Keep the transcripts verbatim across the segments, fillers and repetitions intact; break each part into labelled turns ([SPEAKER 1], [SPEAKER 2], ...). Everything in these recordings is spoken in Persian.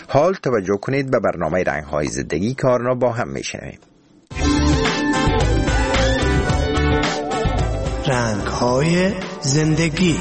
[SPEAKER 1] حال توجه کنید به برنامه رنگ‌های زندگی که آن را با هم می‌شنویم.
[SPEAKER 2] رنگ‌های زندگی.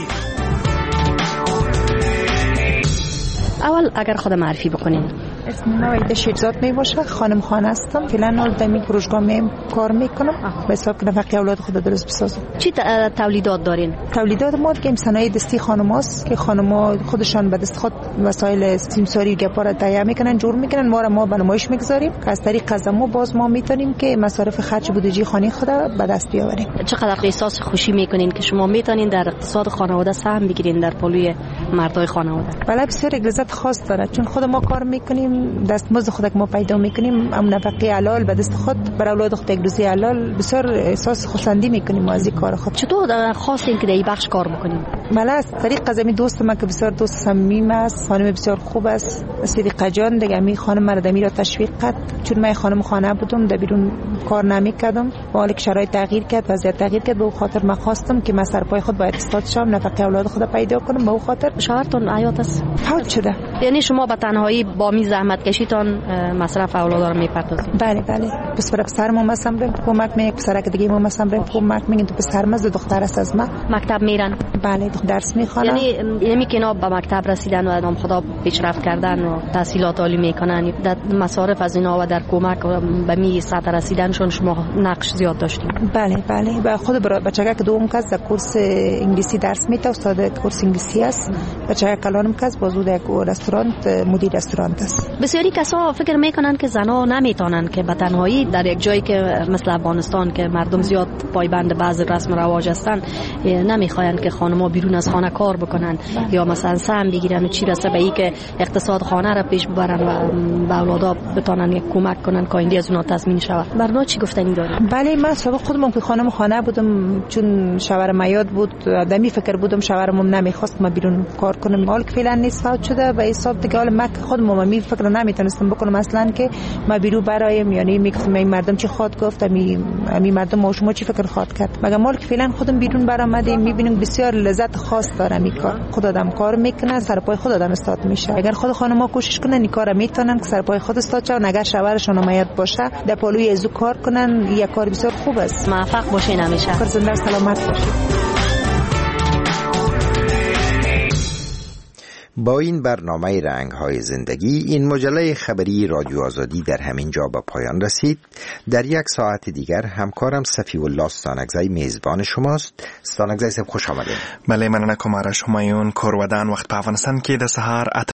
[SPEAKER 3] اول اگر خود معرفی بکنین.
[SPEAKER 4] اسم من وحیده شیرزاد می باشه، خانم خانه هستم. فعلا در می فروشگاه می کار میکنم به حساب که نفقه اولاد خود درست بسازم.
[SPEAKER 3] چی تولیدات دارین؟
[SPEAKER 4] تولیدات ما که صنایع دستی خانماست که خانم‌ها خودشان به دست خود وسایل سیمساری گپا را تهیه میکنن، جور میکنن، ما را ما به نمایش میگذاریم که از طریق از ما باز ما میتونیم که مصارف خرج بودجه خانه خود به دست بیاوریم.
[SPEAKER 3] چقدر احساس خوشی میکنین که شما میتونین در اقتصاد خانواده سهم بگیرین در پلوی مردای خانواده؟
[SPEAKER 4] بله بسیار لذت خاص داره، چون خود ما کار میکنیم، دستمزد خود ما پیدا میکنیم، ام نفقه حلال به دست خود برای اولاد خود یک روزی حلال، بسیار احساس خوشایندی میکنیم از این کار خود.
[SPEAKER 3] چطور خواستین که در این بخش کار بکنیم؟
[SPEAKER 4] بله از طریق از می دوست من که بسیار دوست صمیمی است، خانم بسیار خوب است، صدیقه جان دیگه می خانم مرا دمی را تشویق کرد، چون من خانم خانه بودم در بیرون کار نمیکردم، با حالی که شرایط تغییر کرد، وضعیت تغییر کرد، به اون خاطر من خواستم که من سر پای خود باید استاد شم، نفقه اولاد خود پیدا کنم، به اون خاطر
[SPEAKER 3] شوهرتون حیات است؟
[SPEAKER 4] فوت شده.
[SPEAKER 3] یعنی شما به تنهایی با می زحمت کشیتان مصرف اولاد رو میپردازید؟
[SPEAKER 4] بله بله. پسر پسر ما مثلا به کمک میکنه، پسرک دیگه ما مثلا به کمک میکنه، تو پسر مز دختر است از ما.
[SPEAKER 3] مکتب میرن؟
[SPEAKER 4] بله درس میخوانن.
[SPEAKER 3] یعنی نمی که اینا به مکتب رسیدن و نام خدا پیشرفت کردن و تحصیلات عالی میکنن، در مصارف از اینا و در کمک به می سطح رسیدنشون شما نقش زیاد داشتین؟
[SPEAKER 4] بله بله. و خود برای بچه‌ها که دوم کس در کورس انگلیسی درس میده، استاد کورس انگلیسی است. بچه‌ها کلانم کس بازو در رستوران مدیر رستوران است.
[SPEAKER 3] بسیاری کسا فکر میکنن که زنا نمیتونن که به تنهایی در یک جایی که مثل افغانستان که مردم زیاد پایبند بعض رسم و رواج هستن نمیخواین که خانم‌ها بیرون از خانه کار بکنن یا مثلا سهم بگیرن و چی رسه به این که اقتصاد خانه را پیش ببرن و به اولادا بتونن یک کمک کنن که آینده از اونها تضمین شود. برنا چی گفتنی دارین؟
[SPEAKER 4] بله من سابق خودم که خانم خانه بودم، چون شوهر میاد بود، دمی فکر بودم شوهرم نمیخواست ما بیرون کار کنم، حال که فعلا نیست فوت شده به حساب دیگه حال من خودم می فکر نمیتونستم بکنم اصلا که ما بیرون برایم، یعنی میگفتم این مردم چی خواد گفت، می می مردم ما شما چی فکر خواد کرد، مگه مال که فعلا خودم بیرون برآمدیم میبینیم بسیار لذت خاص داره می کار. خود آدم کار میکنه سر پای خود آدم استاد میشه. اگر خود خانم‌ها کوشش کنن این کارا میتونن که سر پای خود استاد شون، اگر شوهرشون میاد باشه در پلوی ازو کار کنن، یک کار بسیار خوب است.
[SPEAKER 3] موفق باشین همیشه.
[SPEAKER 4] فرزند سلامت باشید.
[SPEAKER 1] با این برنامه رنگ‌های زندگی این مجله خبری رادیو آزادی در همین جا به پایان رسید. در یک ساعت دیگر همکارم صفی الله ستانکزی میزبان شماست. ستانکزی صاحب خوش آمدید.
[SPEAKER 5] بله مننه کومارا شمایون کورودان وقت په افغانستان کې د سهار